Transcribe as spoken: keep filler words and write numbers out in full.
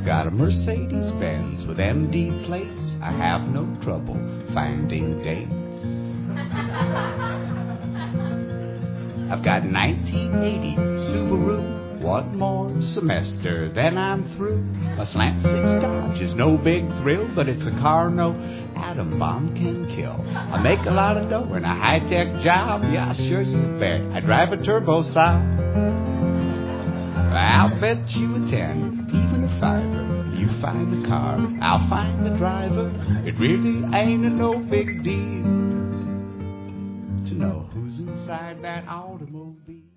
I've got a Mercedes-Benz with M D plates. I have no trouble finding dates. I've got nineteen eighty Subaru. One more semester, then I'm through. A slant six Dodge is no big thrill, but it's a car no atom bomb can kill. I make a lot of dough in a high-tech job. Yeah, sure you bet. I drive a turbo Saab. I'll bet you a ten, even a fiver. You find the car, I'll find the driver. It really ain't a no big deal to know who's inside that automobile.